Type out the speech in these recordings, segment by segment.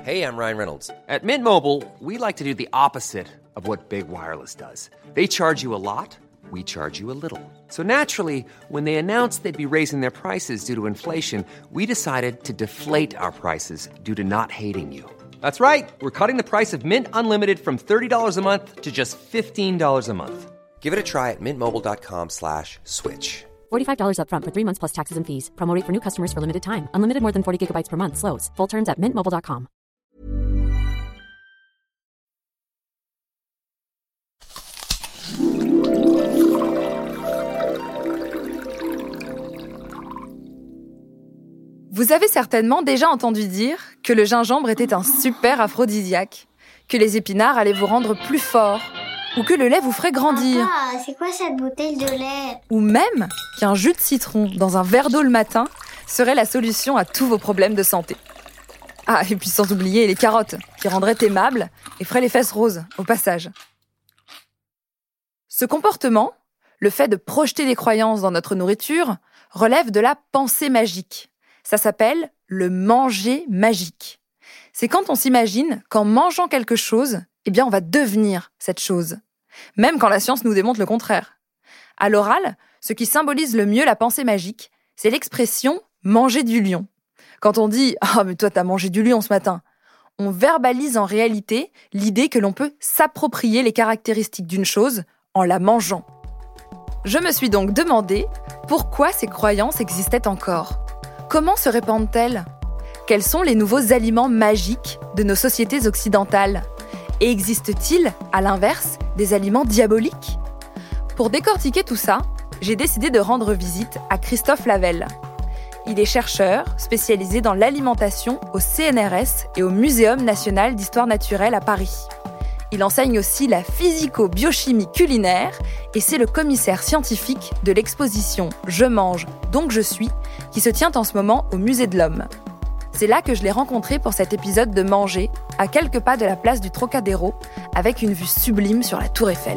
Hey, I'm Ryan Reynolds. At Mint Mobile, we like to do the opposite of what Big Wireless does. They charge you a lot, we charge you a little. So naturally, when they announced they'd be raising their prices due to inflation, we decided to deflate our prices due to not hating you. That's right. We're cutting the price of Mint Unlimited from $30 a month to just $15 a month. Give it a try at mintmobile.com/switch. $45 up front for 3 months plus taxes and fees. Promo rate for new customers for limited time. Unlimited more than 40 gigabytes per month. Slows full terms at mintmobile.com. Vous avez certainement déjà entendu dire que le gingembre était un super aphrodisiaque, que les épinards allaient vous rendre plus fort, ou que le lait vous ferait grandir. Papa, c'est quoi cette bouteille de lait ? Ou même qu'un jus de citron dans un verre d'eau le matin serait la solution à tous vos problèmes de santé. Ah, et puis sans oublier les carottes, qui rendraient aimables et feraient les fesses roses, au passage. Ce comportement, le fait de projeter des croyances dans notre nourriture, relève de la pensée magique. Ça s'appelle le manger magique. C'est quand on s'imagine qu'en mangeant quelque chose, eh bien on va devenir cette chose. Même quand la science nous démontre le contraire. À l'oral, ce qui symbolise le mieux la pensée magique, c'est l'expression « manger du lion ». Quand on dit « Ah, mais toi t'as mangé du lion ce matin », on verbalise en réalité l'idée que l'on peut s'approprier les caractéristiques d'une chose en la mangeant. Je me suis donc demandé pourquoi ces croyances existaient encore. Comment se répandent-elles ? Quels sont les nouveaux aliments magiques de nos sociétés occidentales ? Et existe-t-il, à l'inverse, des aliments diaboliques ? Pour décortiquer tout ça, j'ai décidé de rendre visite à Christophe Lavelle. Il est chercheur spécialisé dans l'alimentation au CNRS et au Muséum national d'histoire naturelle à Paris. Il enseigne aussi la physico-biochimie culinaire et c'est le commissaire scientifique de l'exposition « Je mange, donc je suis » qui se tient en ce moment au Musée de l'Homme. C'est là que je l'ai rencontré pour cet épisode de Manger, à quelques pas de la place du Trocadéro, avec une vue sublime sur la Tour Eiffel.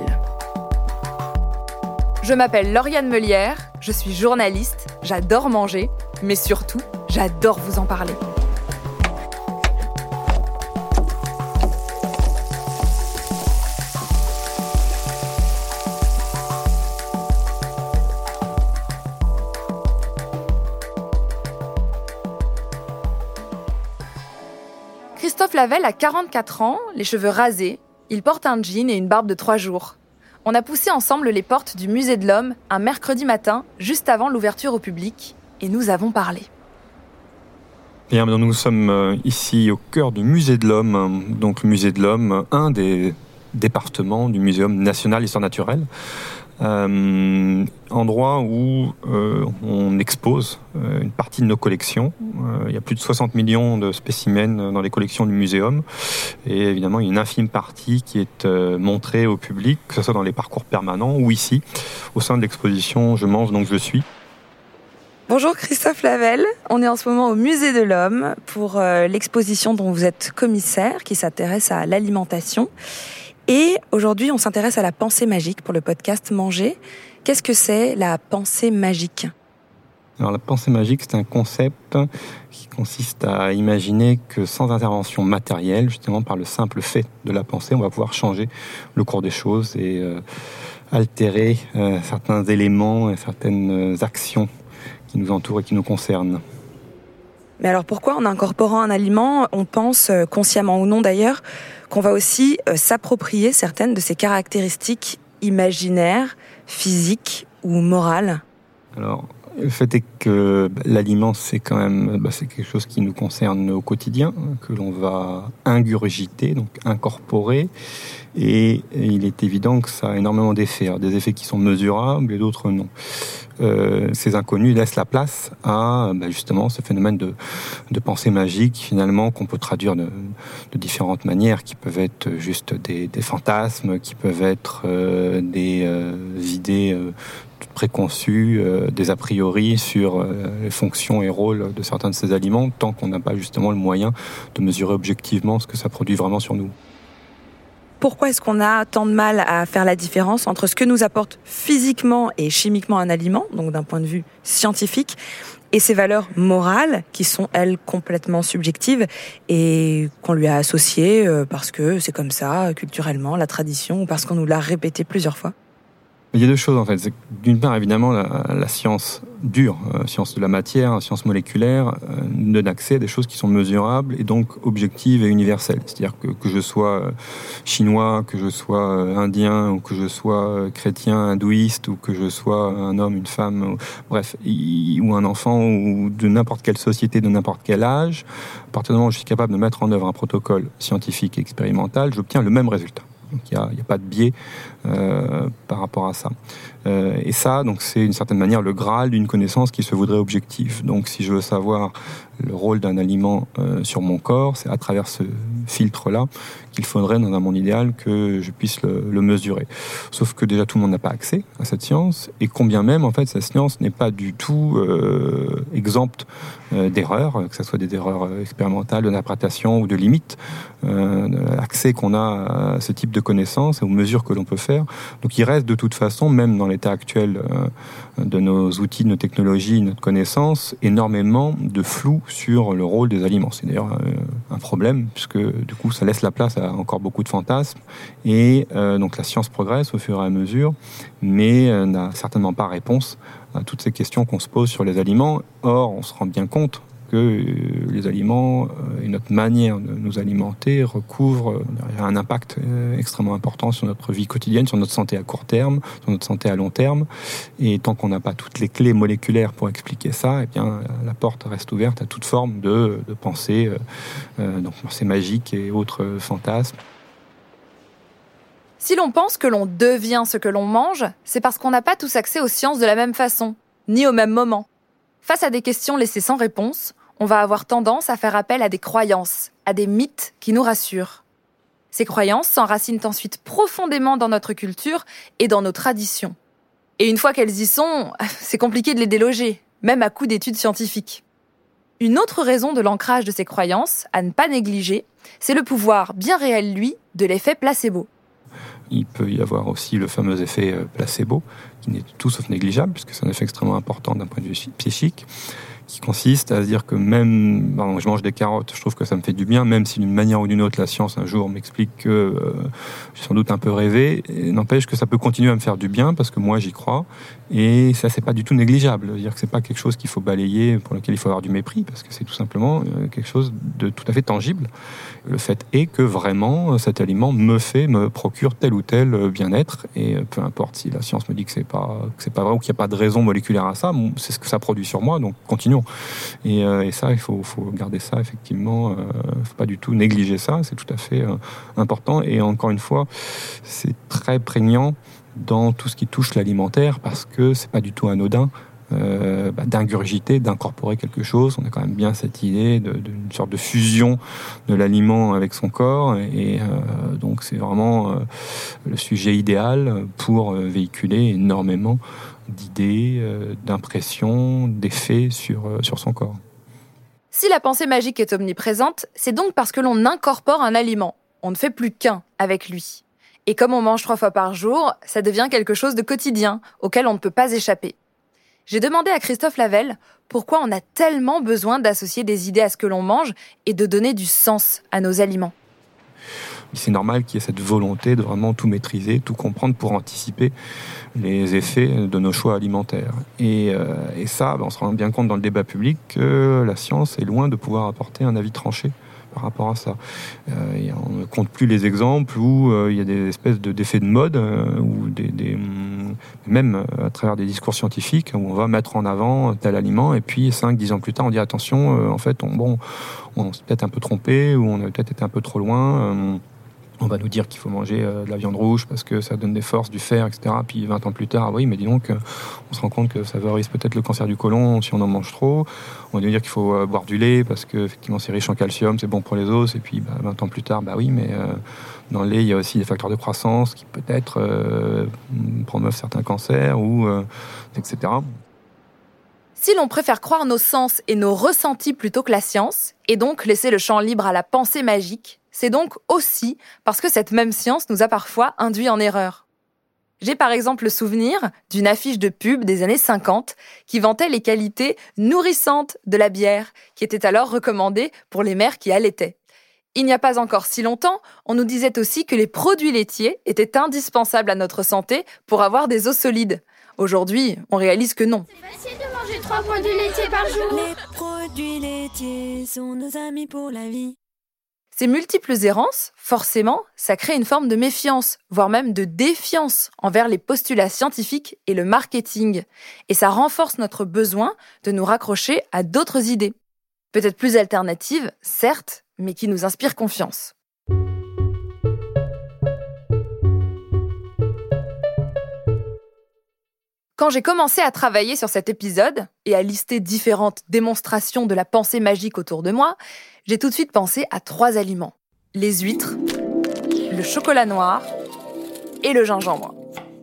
Je m'appelle Lauriane Meulière, je suis journaliste, j'adore manger, mais surtout, j'adore vous en parler. Christophe Lavelle a 44 ans, les cheveux rasés, il porte un jean et une barbe de 3 jours. On a poussé ensemble les portes du Musée de l'Homme un mercredi matin, juste avant l'ouverture au public, et nous avons parlé. Bien, nous sommes ici au cœur du Musée de l'Homme, donc le Musée de l'Homme, un des départements du Muséum national d'histoire naturelle. Endroit où on expose une partie de nos collections. Il y a plus de 60 millions de spécimens dans les collections du muséum et évidemment il y a une infime partie qui est montrée au public, que ce soit dans les parcours permanents ou ici, au sein de l'exposition « Je mange donc je suis ». Bonjour Christophe Lavelle, on est en ce moment au Musée de l'Homme pour l'exposition dont vous êtes commissaire qui s'intéresse à l'alimentation. Et aujourd'hui, on s'intéresse à la pensée magique pour le podcast Manger. Qu'est-ce que c'est la pensée magique ? Alors la pensée magique, c'est un concept qui consiste à imaginer que sans intervention matérielle, justement par le simple fait de la pensée, on va pouvoir changer le cours des choses et altérer certains éléments et certaines actions qui nous entourent et qui nous concernent. Mais alors pourquoi en incorporant un aliment, on pense, consciemment ou non d'ailleurs, qu'on va aussi s'approprier certaines de ses caractéristiques imaginaires, physiques ou morales ? Alors, le fait est que l'aliment, c'est quand même c'est quelque chose qui nous concerne au quotidien, que l'on va ingurgiter, donc incorporer. Et il est évident que ça a énormément d'effets, des effets qui sont mesurables et d'autres non. Ces inconnus laissent la place à justement ce phénomène de pensée magique finalement qu'on peut traduire de différentes manières, qui peuvent être juste des fantasmes, qui peuvent être des idées préconçues, des a priori sur les fonctions et rôles de certains de ces aliments, tant qu'on n'a pas justement le moyen de mesurer objectivement ce que ça produit vraiment sur nous. pourquoi est-ce qu'on a tant de mal à faire la différence entre ce que nous apporte physiquement et chimiquement un aliment, donc d'un point de vue scientifique, et ses valeurs morales, qui sont, elles, complètement subjectives et qu'on lui a associées parce que c'est comme ça, culturellement, la tradition, ou parce qu'on nous l'a répété plusieurs fois? Il y a deux choses en fait. C'est que, d'une part, évidemment, la science dure, science de la matière, science moléculaire, donne accès à des choses qui sont mesurables et donc objectives et universelles. C'est-à-dire que je sois chinois, que je sois indien, ou que je sois chrétien, hindouiste, ou que je sois un homme, une femme, bref, ou un enfant, ou de n'importe quelle société, de n'importe quel âge, à partir du moment où je suis capable de mettre en œuvre un protocole scientifique et expérimental, j'obtiens le même résultat. Donc il n'y a pas de biais par rapport à ça. Et ça, donc, c'est d'une certaine manière le Graal d'une connaissance qui se voudrait objective. Donc si je veux savoir le rôle d'un aliment sur mon corps, c'est à travers ce filtre-là qu'il faudrait, dans un monde idéal, que je puisse le mesurer. Sauf que déjà tout le monde n'a pas accès à cette science, et combien même en fait cette science n'est pas du tout exempte d'erreurs, que ce soit des erreurs expérimentales, d'interprétation ou de limites, l'accès qu'on a à ce type de connaissances et aux mesures que l'on peut faire. Donc il reste de toute façon, même dans l'état actuel de nos outils, de nos technologies, de notre connaissance, énormément de flou sur le rôle des aliments. C'est d'ailleurs un problème, puisque du coup ça laisse la place à encore beaucoup de fantasmes, et donc la science progresse au fur et à mesure, mais n'a certainement pas réponse à toutes ces questions qu'on se pose sur les aliments. Or, on se rend bien compte que les aliments et notre manière de nous alimenter recouvrent un impact extrêmement important sur notre vie quotidienne, sur notre santé à court terme, sur notre santé à long terme. Et tant qu'on n'a pas toutes les clés moléculaires pour expliquer ça, eh bien, la porte reste ouverte à toute forme de pensée, donc pensée magique et autres fantasmes. Si l'on pense que l'on devient ce que l'on mange, c'est parce qu'on n'a pas tous accès aux sciences de la même façon, ni au même moment. Face à des questions laissées sans réponse, on va avoir tendance à faire appel à des croyances, à des mythes qui nous rassurent. Ces croyances s'enracinent ensuite profondément dans notre culture et dans nos traditions. Et une fois qu'elles y sont, c'est compliqué de les déloger, même à coup d'études scientifiques. Une autre raison de l'ancrage de ces croyances, à ne pas négliger, c'est le pouvoir bien réel, lui, de l'effet placebo. Il peut y avoir aussi le fameux effet placebo, qui n'est tout sauf négligeable, puisque c'est un effet extrêmement important d'un point de vue psychique, qui consiste à se dire que même, je mange des carottes, je trouve que ça me fait du bien, même si d'une manière ou d'une autre la science un jour m'explique que j'ai sans doute un peu rêvé, et n'empêche que ça peut continuer à me faire du bien parce que moi j'y crois, et ça c'est pas du tout négligeable, c'est-à-dire que c'est pas quelque chose qu'il faut balayer, pour lequel il faut avoir du mépris, parce que c'est tout simplement quelque chose de tout à fait tangible. Le fait est que vraiment cet aliment me procure tel ou tel bien-être, et peu importe si la science me dit que c'est pas vrai ou qu'il n'y a pas de raison moléculaire à ça, c'est ce que ça produit sur moi, donc continuons. Et ça, il faut garder ça, effectivement, faut pas du tout négliger ça, c'est tout à fait important, et encore une fois, c'est très prégnant dans tout ce qui touche l'alimentaire, parce que c'est pas du tout anodin d'ingurgiter, d'incorporer quelque chose. On a quand même bien cette idée d'une sorte de fusion de l'aliment avec son corps, et donc c'est vraiment le sujet idéal pour véhiculer énormément d'idées, d'impressions, d'effets sur son corps. Si la pensée magique est omniprésente, c'est donc parce que l'on incorpore un aliment. On ne fait plus qu'un avec lui. Et comme on mange 3 fois par jour, ça devient quelque chose de quotidien, auquel on ne peut pas échapper. J'ai demandé à Christophe Lavelle pourquoi on a tellement besoin d'associer des idées à ce que l'on mange et de donner du sens à nos aliments. C'est normal qu'il y ait cette volonté de vraiment tout maîtriser, tout comprendre pour anticiper les effets de nos choix alimentaires. Et ça, on se rend bien compte dans le débat public que la science est loin de pouvoir apporter un avis tranché par rapport à ça. On ne compte plus les exemples où il y a des espèces d'effets de mode, ou même à travers des discours scientifiques, où on va mettre en avant tel aliment, et puis 5-10 ans plus tard, on dit attention, en fait, on s'est peut-être un peu trompé, ou on a peut-être été un peu trop loin. On va nous dire qu'il faut manger de la viande rouge parce que ça donne des forces, du fer, etc. Puis 20 ans plus tard, oui, mais dis donc, on se rend compte que ça favorise peut-être le cancer du côlon si on en mange trop. On va nous dire qu'il faut boire du lait parce que effectivement c'est riche en calcium, c'est bon pour les os. Et puis 20 ans plus tard, oui, mais dans le lait, il y a aussi des facteurs de croissance qui peut-être promeuvent certains cancers, etc. Si l'on préfère croire nos sens et nos ressentis plutôt que la science, et donc laisser le champ libre à la pensée magique, c'est donc aussi parce que cette même science nous a parfois induits en erreur. J'ai par exemple le souvenir d'une affiche de pub des années 50 qui vantait les qualités nourrissantes de la bière, qui était alors recommandée pour les mères qui allaitaient. Il n'y a pas encore si longtemps, on nous disait aussi que les produits laitiers étaient indispensables à notre santé pour avoir des os solides. Aujourd'hui, on réalise que non. C'est facile de manger 3 produits laitiers par jour. Les produits laitiers sont nos amis pour la vie. Ces multiples errances, forcément, ça crée une forme de méfiance, voire même de défiance envers les postulats scientifiques et le marketing. Et ça renforce notre besoin de nous raccrocher à d'autres idées. Peut-être plus alternatives, certes, mais qui nous inspirent confiance. Quand j'ai commencé à travailler sur cet épisode et à lister différentes démonstrations de la pensée magique autour de moi, j'ai tout de suite pensé à 3 aliments. Les huîtres, le chocolat noir et le gingembre.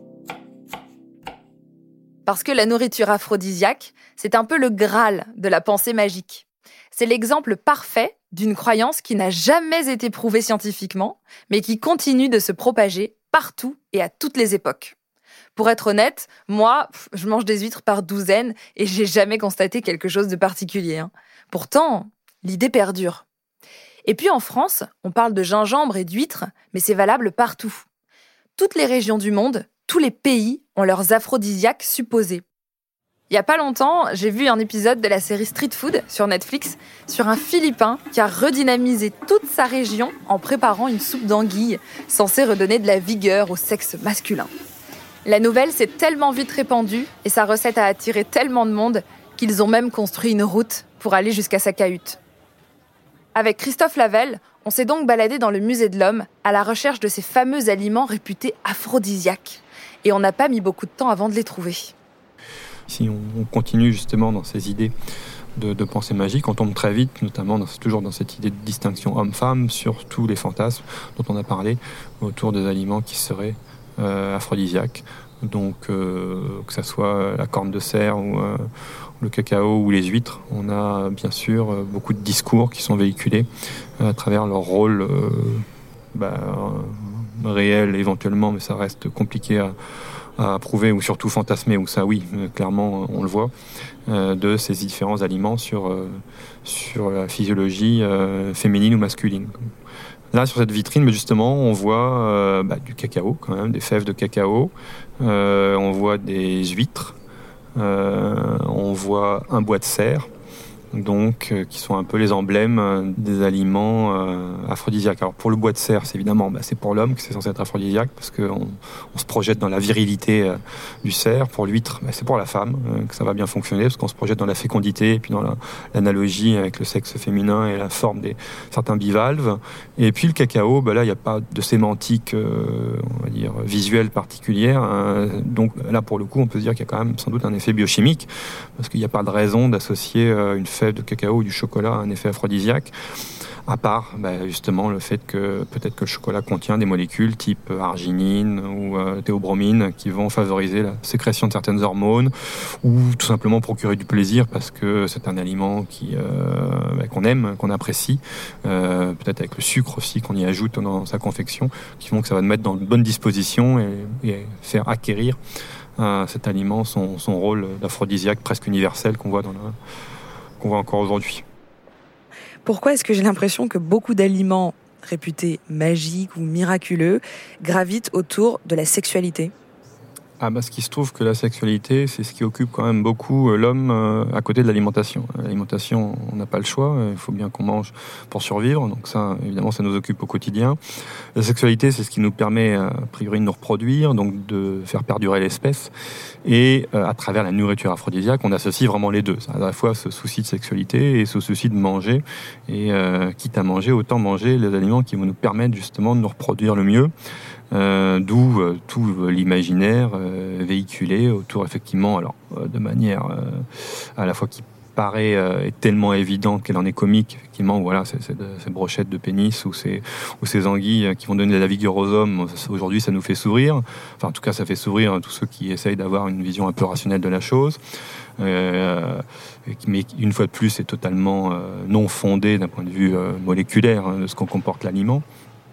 Parce que la nourriture aphrodisiaque, c'est un peu le Graal de la pensée magique. C'est l'exemple parfait d'une croyance qui n'a jamais été prouvée scientifiquement, mais qui continue de se propager partout et à toutes les époques. Pour être honnête, moi, je mange des huîtres par douzaine et j'ai jamais constaté quelque chose de particulier. Pourtant, l'idée perdure. Et puis en France, on parle de gingembre et d'huîtres, mais c'est valable partout. Toutes les régions du monde, tous les pays ont leurs aphrodisiaques supposés. Il y a pas longtemps, j'ai vu un épisode de la série Street Food sur Netflix sur un Philippin qui a redynamisé toute sa région en préparant une soupe d'anguille censée redonner de la vigueur au sexe masculin. La nouvelle s'est tellement vite répandue et sa recette a attiré tellement de monde qu'ils ont même construit une route pour aller jusqu'à sa cahute. Avec Christophe Lavelle, on s'est donc baladé dans le musée de l'homme à la recherche de ces fameux aliments réputés aphrodisiaques. Et on n'a pas mis beaucoup de temps avant de les trouver. Si on continue justement dans ces idées de pensée magique, on tombe très vite, notamment toujours dans cette idée de distinction homme-femme, sur tous les fantasmes dont on a parlé autour des aliments qui seraient aphrodisiaques. Donc que ça soit la corne de cerf ou le cacao ou les huîtres, on a bien sûr beaucoup de discours qui sont véhiculés à travers leur rôle réel éventuellement, mais ça reste compliqué à prouver, ou surtout fantasmer, ou ça oui, clairement on le voit, de ces différents aliments sur la physiologie féminine ou masculine. Là, sur cette vitrine, justement, on voit du cacao, quand même, des fèves de cacao. On voit des huîtres. On voit un bois de serre, donc qui sont un peu les emblèmes des aliments aphrodisiaques. Alors pour le bois de serre, c'est évidemment c'est pour l'homme que c'est censé être aphrodisiaque, parce qu'on se projette dans la virilité du cerf. Pour l'huître, c'est pour la femme que ça va bien fonctionner, parce qu'on se projette dans la fécondité et puis dans l'analogie avec le sexe féminin et la forme des certains bivalves. Et puis le cacao, là il n'y a pas de sémantique on va dire visuelle particulière, donc là pour le coup on peut se dire qu'il y a quand même sans doute un effet biochimique, parce qu'il n'y a pas de raison d'associer une fève de cacao ou du chocolat à un effet aphrodisiaque, à part justement le fait que peut-être que le chocolat contient des molécules type arginine ou théobromine qui vont favoriser la sécrétion de certaines hormones, ou tout simplement procurer du plaisir parce que c'est un aliment qu'on aime, qu'on apprécie, peut-être avec le sucre aussi qu'on y ajoute dans sa confection, qui font que ça va nous mettre dans de bonnes dispositions et faire acquérir cet aliment son rôle d'aphrodisiaque presque universel qu'on voit encore aujourd'hui. Pourquoi est-ce que j'ai l'impression que beaucoup d'aliments réputés magiques ou miraculeux gravitent autour de la sexualité ? Ce qui se trouve que la sexualité, c'est ce qui occupe quand même beaucoup l'homme à côté de l'alimentation. L'alimentation, on n'a pas le choix, il faut bien qu'on mange pour survivre, donc ça, évidemment, ça nous occupe au quotidien. La sexualité, c'est ce qui nous permet, a priori, de nous reproduire, donc de faire perdurer l'espèce. Et à travers la nourriture aphrodisiaque, on associe vraiment les deux. À la fois ce souci de sexualité et ce souci de manger. Et quitte à manger, autant manger les aliments qui vont nous permettre justement de nous reproduire le mieux. D'où tout l'imaginaire véhiculé autour, effectivement, alors de manière à la fois qui paraît est tellement évidente qu'elle en est comique, effectivement. Voilà, ces brochettes de pénis ou ces anguilles qui vont donner de la vigueur aux hommes. Aujourd'hui, ça nous fait sourire. Enfin, en tout cas, ça fait sourire tous ceux qui essayent d'avoir une vision un peu rationnelle de la chose. Mais une fois de plus, c'est totalement non fondé d'un point de vue moléculaire de ce qu'on comporte l'aliment.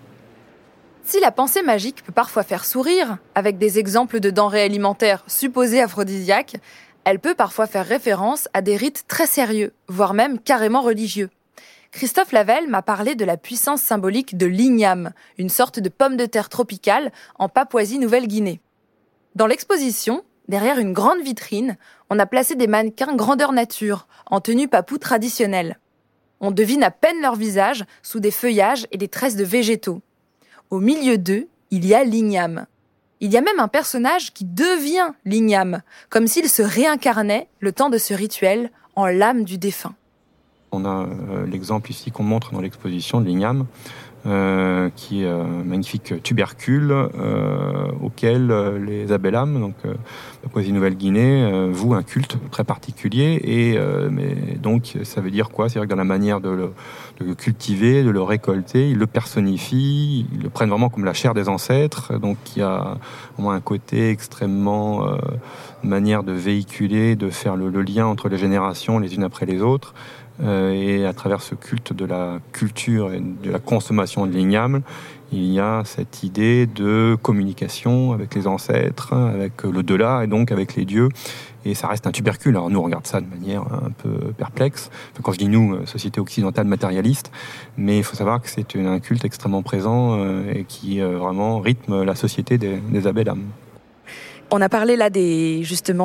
Si la pensée magique peut parfois faire sourire, avec des exemples de denrées alimentaires supposées aphrodisiaques, elle peut parfois faire référence à des rites très sérieux, voire même carrément religieux. Christophe Lavelle m'a parlé de la puissance symbolique de l'igname, une sorte de pomme de terre tropicale en Papouasie-Nouvelle-Guinée. Dans l'exposition, derrière une grande vitrine, on a placé des mannequins grandeur nature, en tenue papou traditionnelle. On devine à peine leur visage sous des feuillages et des tresses de végétaux. Au milieu d'eux, il y a l'igname. Il y a même un personnage qui devient l'igname, comme s'il se réincarnait le temps de ce rituel en l'âme du défunt. On a l'exemple ici qu'on montre dans l'exposition de l'igname, qui est un magnifique tubercule auquel les Abel-âmes, donc Papouasie-Nouvelle-Guinée, vouent un culte très particulier. Mais donc ça veut dire quoi ? C'est-à-dire que dans la manière de le cultiver, de le récolter, ils le personnifient, ils le prennent vraiment comme la chair des ancêtres. Donc il y a vraiment un côté extrêmement manière de véhiculer, de faire le lien entre les générations les unes après les autres. Et à travers ce culte de la culture et de la consommation de l'igname, il y a cette idée de communication avec les ancêtres, avec l'au-delà et donc avec les dieux. Et ça reste un tubercule. Alors nous, on regarde ça de manière un peu perplexe. Enfin, quand je dis nous, société occidentale matérialiste, mais il faut savoir que c'est un culte extrêmement présent et qui vraiment rythme la société des Abel-âmes. On a parlé là des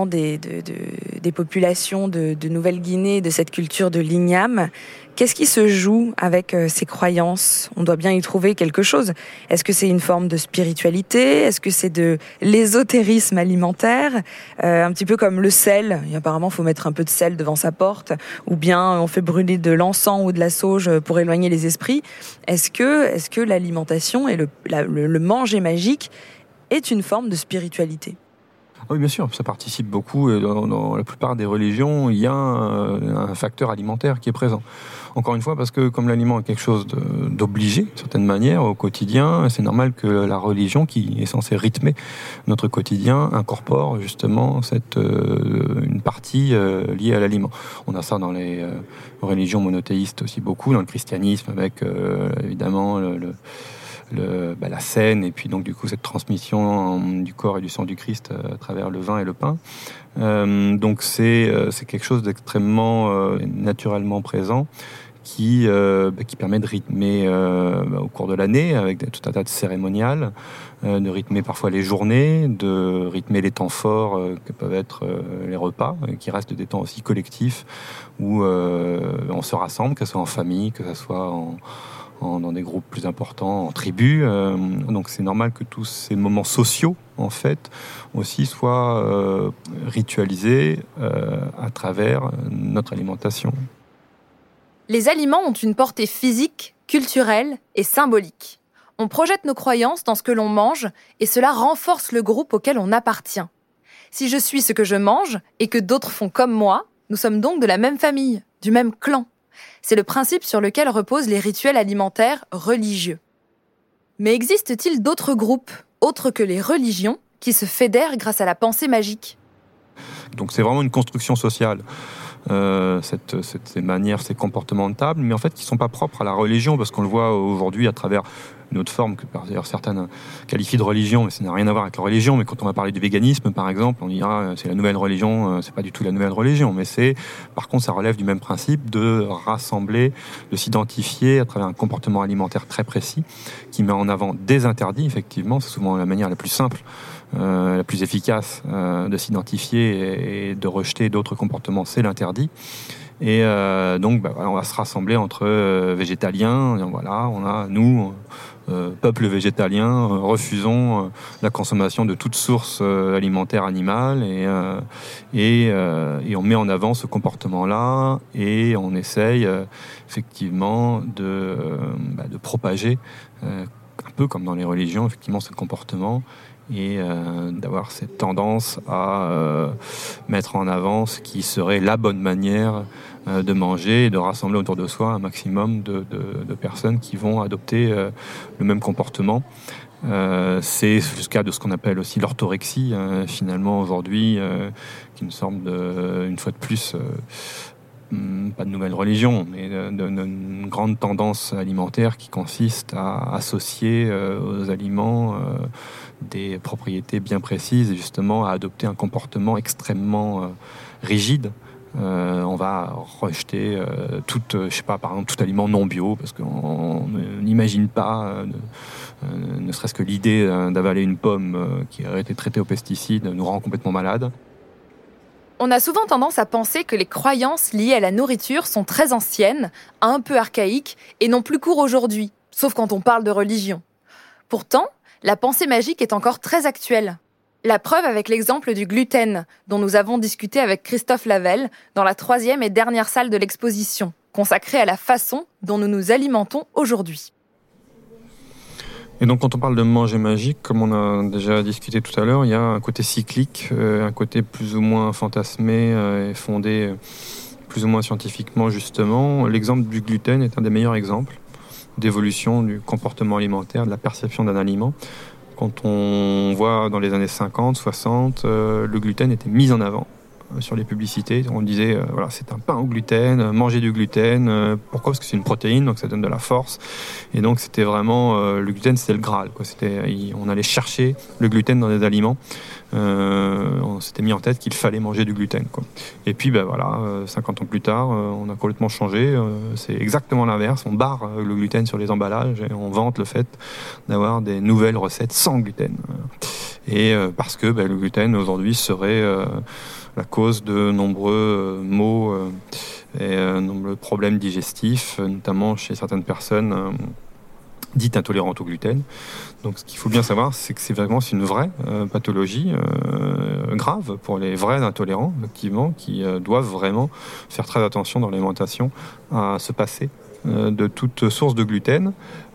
populations de Nouvelle-Guinée, de cette culture de l'igname. Qu'est-ce qui se joue avec ces croyances ? On doit bien y trouver quelque chose. Est-ce que c'est une forme de spiritualité ? Est-ce que c'est de l'ésotérisme alimentaire ? Un petit peu comme le sel. Et apparemment, il faut mettre un peu de sel devant sa porte. Ou bien on fait brûler de l'encens ou de la sauge pour éloigner les esprits. Est-ce que l'alimentation et le manger magique est une forme de spiritualité ? Oui, bien sûr, ça participe beaucoup. Dans la plupart des religions, il y a un facteur alimentaire qui est présent. Encore une fois, parce que comme l'aliment est quelque chose d'obligé, d'une certaine manière, au quotidien, c'est normal que la religion, qui est censée rythmer notre quotidien, incorpore justement une partie liée à l'aliment. On a ça dans les religions monothéistes aussi beaucoup, dans le christianisme, avec évidemment la scène et puis donc du coup cette transmission du corps et du sang du Christ à travers le vin et le pain. Donc c'est quelque chose d'extrêmement naturellement présent qui permet de rythmer au cours de l'année avec tout un tas de cérémoniales, de rythmer parfois les journées, de rythmer les temps forts que peuvent être les repas, qui restent des temps aussi collectifs où on se rassemble, que ce soit en famille, que ce soit dans des groupes plus importants, en tribus. Donc c'est normal que tous ces moments sociaux, en fait, aussi soient ritualisés à travers notre alimentation. Les aliments ont une portée physique, culturelle et symbolique. On projette nos croyances dans ce que l'on mange et cela renforce le groupe auquel on appartient. Si je suis ce que je mange et que d'autres font comme moi, nous sommes donc de la même famille, du même clan. C'est le principe sur lequel reposent les rituels alimentaires religieux. Mais existe-t-il d'autres groupes, autres que les religions, qui se fédèrent grâce à la pensée magique ? Donc c'est vraiment une construction sociale. Ces manières, ces comportements de table, mais en fait qui ne sont pas propres à la religion, parce qu'on le voit aujourd'hui à travers une autre forme que d'ailleurs certaines qualifient de religion, mais ça n'a rien à voir avec la religion. Mais quand on va parler du véganisme, par exemple, on dira c'est la nouvelle religion, c'est pas du tout la nouvelle religion, mais par contre ça relève du même principe de rassembler, de s'identifier à travers un comportement alimentaire très précis qui met en avant des interdits. Effectivement, c'est souvent la manière la plus simple, la plus efficace de s'identifier et de rejeter d'autres comportements, c'est l'interdit. Et donc on va se rassembler entre végétaliens. Voilà, on a nous peuple végétalien, refusons la consommation de toute source alimentaire animale et on met en avant ce comportement-là et on essaye effectivement de propager un peu comme dans les religions effectivement ce comportement et d'avoir cette tendance à mettre en avant ce qui serait la bonne manière de manger et de rassembler autour de soi un maximum de personnes qui vont adopter le même comportement. C'est jusqu'à de ce qu'on appelle aussi l'orthorexie, finalement aujourd'hui, qui me semble une fois de plus pas de nouvelle religion, mais d'une grande tendance alimentaire qui consiste à associer aux aliments des propriétés bien précises et justement à adopter un comportement extrêmement rigide. On va rejeter par exemple tout aliment non bio parce qu'on n'imagine pas, ne serait-ce que l'idée d'avaler une pomme qui aurait été traitée aux pesticides nous rend complètement malade. On a souvent tendance à penser que les croyances liées à la nourriture sont très anciennes, un peu archaïques et n'ont plus cours aujourd'hui, sauf quand on parle de religion. Pourtant, la pensée magique est encore très actuelle. La preuve avec l'exemple du gluten, dont nous avons discuté avec Christophe Lavelle dans la 3e et dernière salle de l'exposition, consacrée à la façon dont nous nous alimentons aujourd'hui. Et donc quand on parle de manger magique, comme on a déjà discuté tout à l'heure, il y a un côté cyclique, un côté plus ou moins fantasmé et fondé plus ou moins scientifiquement justement. L'exemple du gluten est un des meilleurs exemples d'évolution du comportement alimentaire, de la perception d'un aliment. Quand on voit dans les années 50, 60, le gluten était mis en avant sur les publicités. On disait, voilà, c'est un pain au gluten, mangez du gluten. Pourquoi ? Parce que c'est une protéine, donc ça donne de la force. Et donc c'était vraiment, le gluten c'était le Graal, quoi. On allait chercher le gluten dans les aliments. On s'était mis en tête qu'il fallait manger du gluten, quoi. Et puis 50 ans plus tard, on a complètement changé. C'est exactement l'inverse. On barre le gluten sur les emballages et on vante le fait d'avoir des nouvelles recettes sans gluten. Et parce que le gluten aujourd'hui serait la cause de nombreux maux et nombreux problèmes digestifs, notamment chez certaines personnes dites intolérantes au gluten. Donc ce qu'il faut bien savoir, c'est que c'est une vraie pathologie grave pour les vrais intolérants, effectivement, qui doivent vraiment faire très attention dans l'alimentation à se passer de toute source de gluten,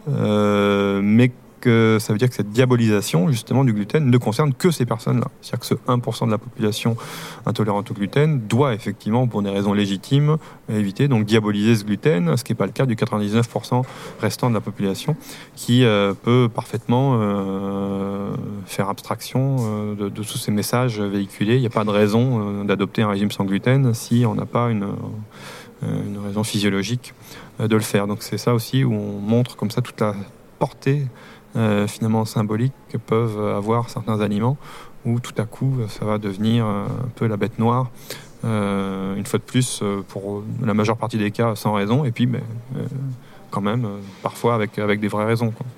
mais que ça veut dire que cette diabolisation justement du gluten ne concerne que ces personnes-là. C'est-à-dire que ce 1% de la population intolérante au gluten doit effectivement, pour des raisons légitimes, éviter donc diaboliser ce gluten, ce qui n'est pas le cas du 99% restant de la population qui peut parfaitement faire abstraction de tous ces messages véhiculés. Il n'y a pas de raison d'adopter un régime sans gluten si on n'a pas une raison physiologique de le faire. Donc c'est ça aussi où on montre comme ça toute la portée finalement symbolique que peuvent avoir certains aliments, où tout à coup ça va devenir un peu la bête noire, une fois de plus, pour la majeure partie des cas sans raison, et puis quand même parfois avec des vraies raisons, quoi.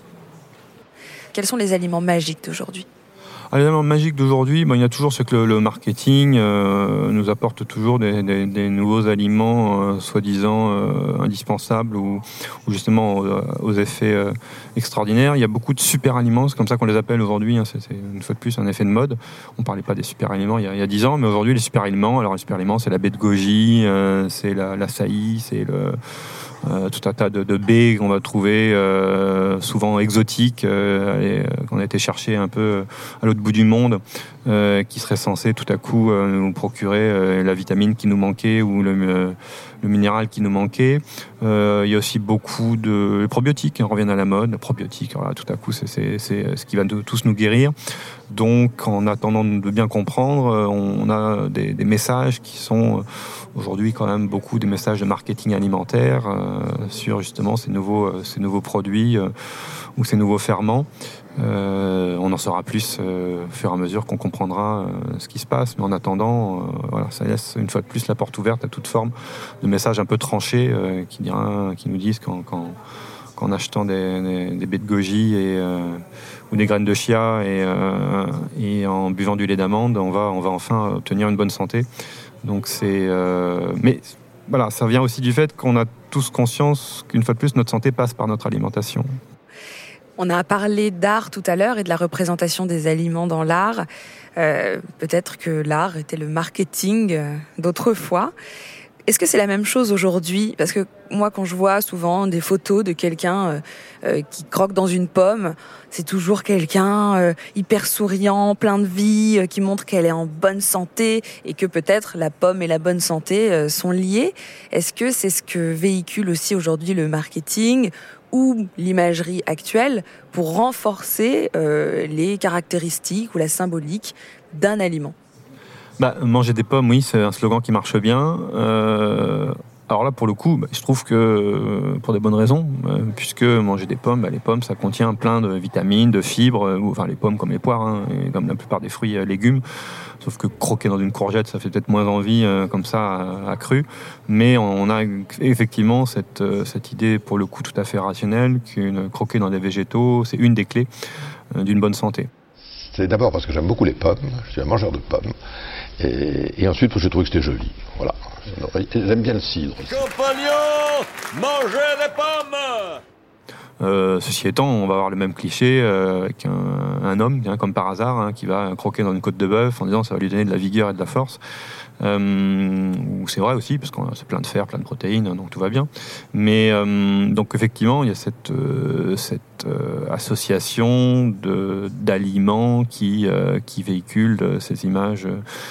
Quels sont les aliments magiques d'aujourd'hui ? Les aliments magiques d'aujourd'hui, il y a toujours ce que le marketing nous apporte toujours des nouveaux aliments soi-disant indispensables ou justement aux effets extraordinaires. Il y a beaucoup de super aliments, c'est comme ça qu'on les appelle aujourd'hui, hein. C'est une fois de plus un effet de mode. On parlait pas des super aliments il y a 10 ans, mais aujourd'hui les super aliments, alors les super aliments c'est la baie de goji, c'est l'açaï, c'est tout un tas de baies qu'on va trouver souvent exotiques, qu'on a été chercher un peu à l'autre bout du monde, qui seraient censés tout à coup nous procurer la vitamine qui nous manquait ou le minéral qui nous manquait. Il y a aussi beaucoup de probiotiques, reviennent à la mode. Les probiotiques, voilà, tout à coup c'est ce qui va tous nous guérir. Donc en attendant de bien comprendre, on a des messages qui sont aujourd'hui quand même beaucoup des messages de marketing alimentaire sur justement ces nouveaux produits ou ces nouveaux ferments. On en saura plus au fur et à mesure qu'on comprendra ce qui se passe, mais en attendant, ça laisse une fois de plus la porte ouverte à toute forme de messages un peu tranchés qui nous disent qu'en achetant des baies de goji ou des graines de chia et en buvant du lait d'amande, on va enfin obtenir une bonne santé. Donc mais voilà, ça vient aussi du fait qu'on a tous conscience qu'une fois de plus notre santé passe par notre alimentation. On a parlé d'art tout à l'heure et de la représentation des aliments dans l'art. Peut-être que l'art était le marketing d'autrefois. Est-ce que c'est la même chose aujourd'hui ? Parce que moi, quand je vois souvent des photos de quelqu'un qui croque dans une pomme, c'est toujours quelqu'un hyper souriant, plein de vie, qui montre qu'elle est en bonne santé et que peut-être la pomme et la bonne santé sont liées. Est-ce que c'est ce que véhicule aussi aujourd'hui le marketing ou l'imagerie actuelle pour renforcer les caractéristiques ou la symbolique d'un aliment ? Manger des pommes, oui, c'est un slogan qui marche bien. Alors là, pour le coup, je trouve que pour des bonnes raisons, puisque manger des pommes, les pommes, ça contient plein de vitamines, de fibres, enfin les pommes comme les poires, et comme la plupart des fruits et légumes. Sauf que croquer dans une courgette, ça fait peut-être moins envie comme ça à cru. Mais on a effectivement cette idée, pour le coup, tout à fait rationnelle, croquer dans des végétaux, c'est une des clés d'une bonne santé. C'est d'abord parce que j'aime beaucoup les pommes, je suis un mangeur de pommes, et ensuite parce que je trouve que c'était joli. Voilà. J'aime bien le cidre. Compagnons, mangez des pommes. Ceci étant, on va avoir le même cliché avec un homme, comme par hasard, qui va croquer dans une côte de bœuf en disant que ça va lui donner de la vigueur et de la force. C'est vrai aussi, parce que c'est plein de fer, plein de protéines, donc tout va bien. Mais donc effectivement, il y a cette association d'aliments qui véhiculent ces images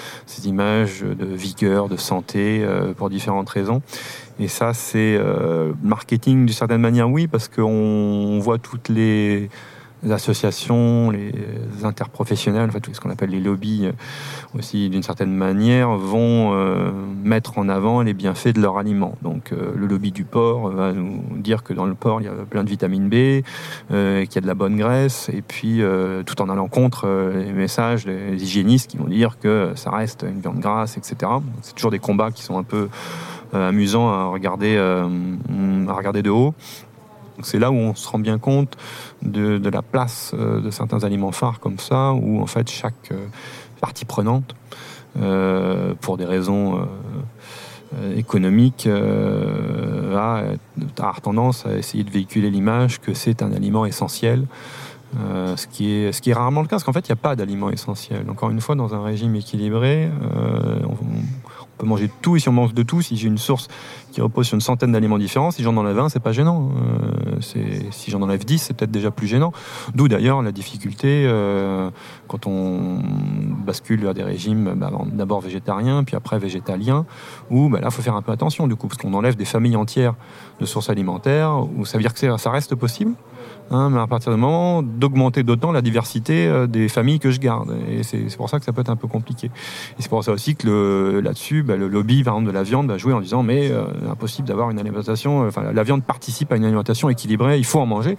de vigueur, de santé, pour différentes raisons. Et ça, c'est marketing d'une certaine manière, oui, parce qu'on voit toutes les associations, les interprofessionnels, tout ce qu'on appelle les lobbies aussi, d'une certaine manière, vont mettre en avant les bienfaits de leur aliment. Donc le lobby du porc va nous dire que dans le porc, il y a plein de vitamine B, qu'il y a de la bonne graisse, et puis tout en allant contre les messages des hygiénistes qui vont dire que ça reste une viande grasse, etc. Donc, c'est toujours des combats qui sont un peu amusants à regarder de haut. Donc c'est là où on se rend bien compte de la place de certains aliments phares comme ça, où en fait chaque partie prenante, pour des raisons économiques, a tendance à essayer de véhiculer l'image que c'est un aliment essentiel. Ce qui est rarement le cas, parce qu'en fait il n'y a pas d'aliment essentiel. Encore une fois, dans un régime équilibré, on peut manger de tout, et si on mange de tout, si j'ai une source qui repose sur une centaine d'aliments différents, si j'en enlève un, c'est pas gênant. Si j'en enlève 10, c'est peut-être déjà plus gênant. D'où d'ailleurs la difficulté quand on bascule vers des régimes d'abord végétariens, puis après végétaliens, où là il faut faire un peu attention du coup, parce qu'on enlève des familles entières de sources alimentaires, où ça veut dire que ça reste possible. Mais à partir du moment d'augmenter d'autant la diversité des familles que je garde. Et c'est pour ça que ça peut être un peu compliqué. Et c'est pour ça aussi que là-dessus, le lobby, par exemple, de la viande va jouer en disant impossible d'avoir une alimentation... la viande participe à une alimentation équilibrée, il faut en manger.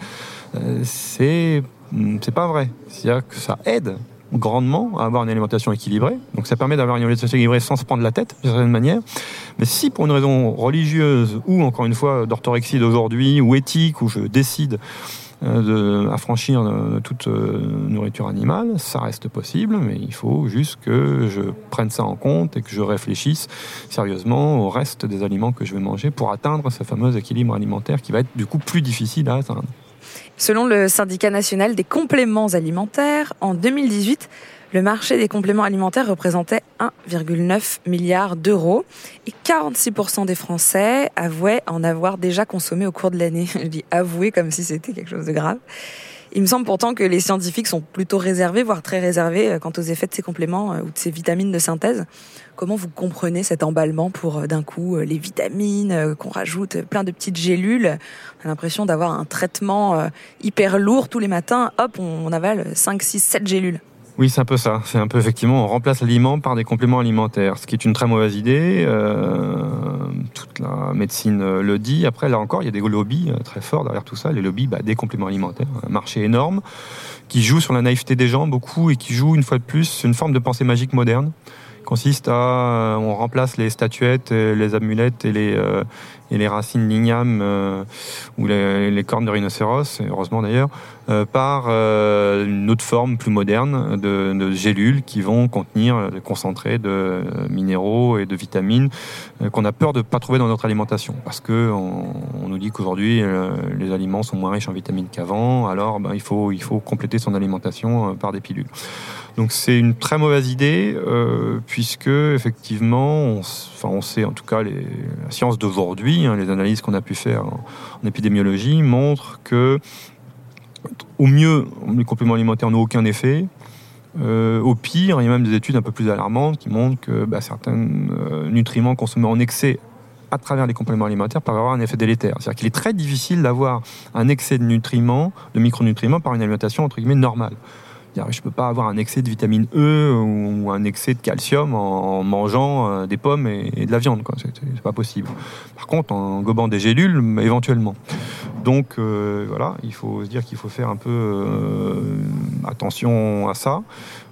C'est pas vrai. C'est-à-dire que ça aide grandement à avoir une alimentation équilibrée. Donc ça permet d'avoir une alimentation équilibrée sans se prendre la tête, d'une certaine manière. Mais si pour une raison religieuse ou, encore une fois, d'orthorexie d'aujourd'hui, ou éthique, où je décide affranchir toute nourriture animale, ça reste possible, mais il faut juste que je prenne ça en compte et que je réfléchisse sérieusement au reste des aliments que je vais manger pour atteindre ce fameux équilibre alimentaire qui va être du coup plus difficile à atteindre. Selon le syndicat national des compléments alimentaires, en 2018, le marché des compléments alimentaires représentait 1,9 milliard d'euros et 46% des Français avouaient en avoir déjà consommé au cours de l'année. Je dis avouer comme si c'était quelque chose de grave. Il me semble pourtant que les scientifiques sont plutôt réservés, voire très réservés, quant aux effets de ces compléments ou de ces vitamines de synthèse. Comment vous comprenez cet emballement pour, d'un coup, les vitamines, qu'on rajoute plein de petites gélules ? On a l'impression d'avoir un traitement hyper lourd tous les matins. Hop, on avale 5, 6, 7 gélules. Oui, c'est un peu ça. C'est un peu, effectivement, on remplace l'aliment par des compléments alimentaires, ce qui est une très mauvaise idée. Toute la médecine le dit. Après, là encore, il y a des lobbies très forts derrière tout ça. Les lobbies des compléments alimentaires. Un marché énorme qui joue sur la naïveté des gens, beaucoup, et qui joue, une fois de plus, une forme de pensée magique moderne. Consiste à... on remplace les statuettes, les amulettes et et les racines d'igname ou les cornes de rhinocéros, heureusement d'ailleurs, par une autre forme plus moderne de gélules qui vont contenir des concentrés de minéraux et de vitamines qu'on a peur de ne pas trouver dans notre alimentation. Parce qu'on nous dit qu'aujourd'hui, les aliments sont moins riches en vitamines qu'avant, alors il faut compléter son alimentation par des pilules. Donc c'est une très mauvaise idée, puisque effectivement, on sait en tout cas la science d'aujourd'hui, les analyses qu'on a pu faire en épidémiologie montrent que au mieux, les compléments alimentaires n'ont aucun effet. Au pire, il y a même des études un peu plus alarmantes qui montrent que certains nutriments consommés en excès à travers les compléments alimentaires peuvent avoir un effet délétère. C'est-à-dire qu'il est très difficile d'avoir un excès de nutriments, de micronutriments par une alimentation entre guillemets normale. Je ne peux pas avoir un excès de vitamine E ou un excès de calcium en mangeant des pommes et de la viande, quoi. C'est pas possible. Par contre, en gobant des gélules, éventuellement. Donc voilà, il faut se dire qu'il faut faire un peu attention à ça.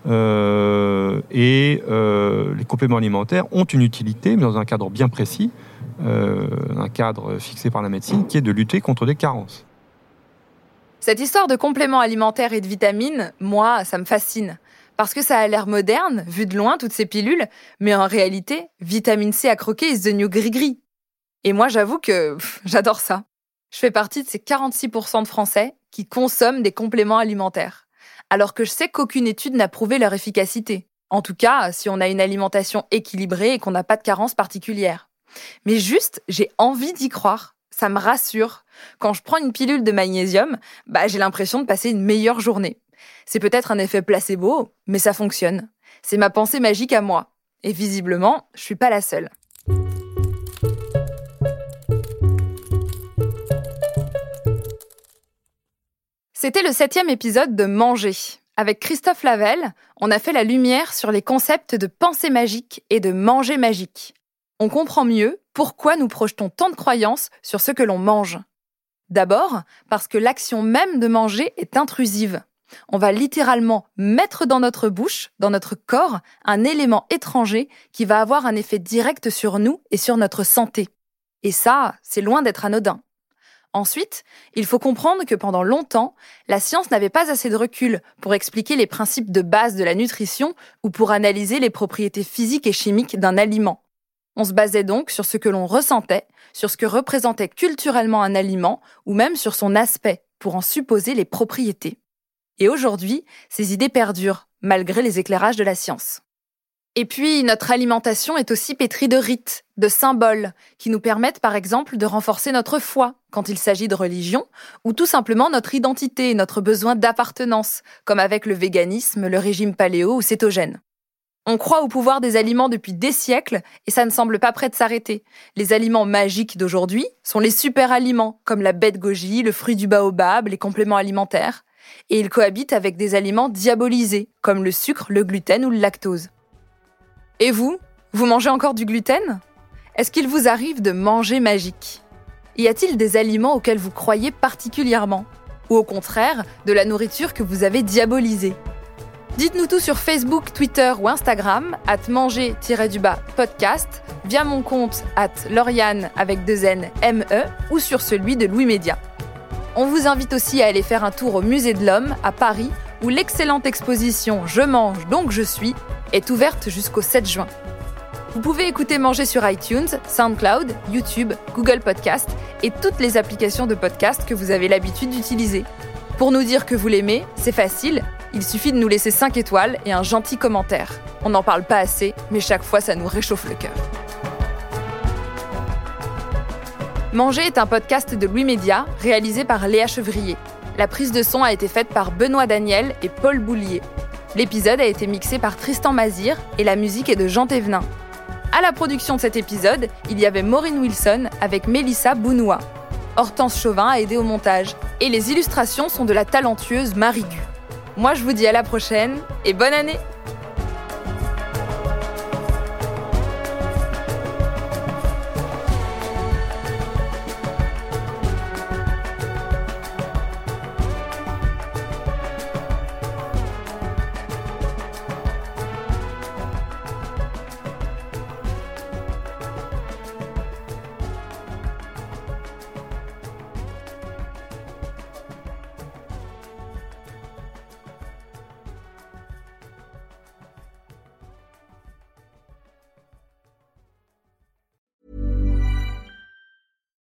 Les compléments alimentaires ont une utilité, mais dans un cadre bien précis, un cadre fixé par la médecine, qui est de lutter contre des carences. Cette histoire de compléments alimentaires et de vitamines, moi, ça me fascine. Parce que ça a l'air moderne, vu de loin, toutes ces pilules, mais en réalité, vitamine C à croquer is the new gris-gris. Et moi, j'avoue que j'adore ça. Je fais partie de ces 46% de Français qui consomment des compléments alimentaires. Alors que je sais qu'aucune étude n'a prouvé leur efficacité. En tout cas, si on a une alimentation équilibrée et qu'on n'a pas de carence particulière. Mais juste, j'ai envie d'y croire. Ça me rassure. Quand je prends une pilule de magnésium, j'ai l'impression de passer une meilleure journée. C'est peut-être un effet placebo, mais ça fonctionne. C'est ma pensée magique à moi. Et visiblement, je suis pas la seule. C'était le 7e épisode de Manger. Avec Christophe Lavelle, on a fait la lumière sur les concepts de pensée magique et de manger magique. On comprend mieux pourquoi nous projetons tant de croyances sur ce que l'on mange. D'abord, parce que l'action même de manger est intrusive. On va littéralement mettre dans notre bouche, dans notre corps, un élément étranger qui va avoir un effet direct sur nous et sur notre santé. Et ça, c'est loin d'être anodin. Ensuite, il faut comprendre que pendant longtemps, la science n'avait pas assez de recul pour expliquer les principes de base de la nutrition ou pour analyser les propriétés physiques et chimiques d'un aliment. On se basait donc sur ce que l'on ressentait, sur ce que représentait culturellement un aliment ou même sur son aspect pour en supposer les propriétés. Et aujourd'hui, ces idées perdurent, malgré les éclairages de la science. Et puis, notre alimentation est aussi pétrie de rites, de symboles, qui nous permettent par exemple de renforcer notre foi quand il s'agit de religion, ou tout simplement notre identité et notre besoin d'appartenance, comme avec le véganisme, le régime paléo ou cétogène. On croit au pouvoir des aliments depuis des siècles et ça ne semble pas prêt de s'arrêter. Les aliments magiques d'aujourd'hui sont les super-aliments, comme la baie de goji, le fruit du baobab, les compléments alimentaires. Et ils cohabitent avec des aliments diabolisés, comme le sucre, le gluten ou le lactose. Et vous mangez encore du gluten ? Est-ce qu'il vous arrive de manger magique ? Y a-t-il des aliments auxquels vous croyez particulièrement ? Ou au contraire, de la nourriture que vous avez diabolisée ? Dites-nous tout sur Facebook, Twitter ou Instagram, @manger-podcast, via mon compte @Lauriane avec 2 N, M-E, ou sur celui de Louis Média. On vous invite aussi à aller faire un tour au Musée de l'Homme, à Paris, où l'excellente exposition « Je mange, donc je suis » est ouverte jusqu'au 7 juin. Vous pouvez écouter Manger sur iTunes, SoundCloud, YouTube, Google Podcast et toutes les applications de podcast que vous avez l'habitude d'utiliser. Pour nous dire que vous l'aimez, c'est facile. Il suffit de nous laisser 5 étoiles et un gentil commentaire. On n'en parle pas assez, mais chaque fois, ça nous réchauffe le cœur. Manger est un podcast de Louis Média, réalisé par Léa Chevrier. La prise de son a été faite par Benoît Daniel et Paul Boulier. L'épisode a été mixé par Tristan Mazir et la musique est de Jean Thévenin. À la production de cet épisode, il y avait Maureen Wilson avec Mélissa Bounoua. Hortense Chauvin a aidé au montage. Et les illustrations sont de la talentueuse Marie Gu. Moi, je vous dis à la prochaine et bonne année!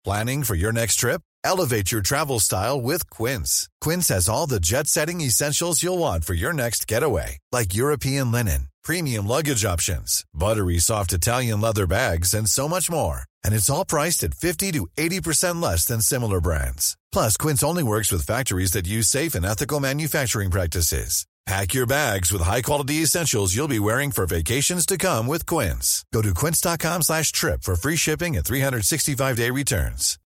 Planning for your next trip? Elevate your travel style with Quince. Quince has all the jet-setting essentials you'll want for your next getaway, like European linen, premium luggage options, buttery soft Italian leather bags, and so much more. And it's all priced at 50 to 80% less than similar brands. Plus, Quince only works with factories that use safe and ethical manufacturing practices. Pack your bags with high-quality essentials you'll be wearing for vacations to come with Quince. Go to quince.com/trip for free shipping and 365-day returns.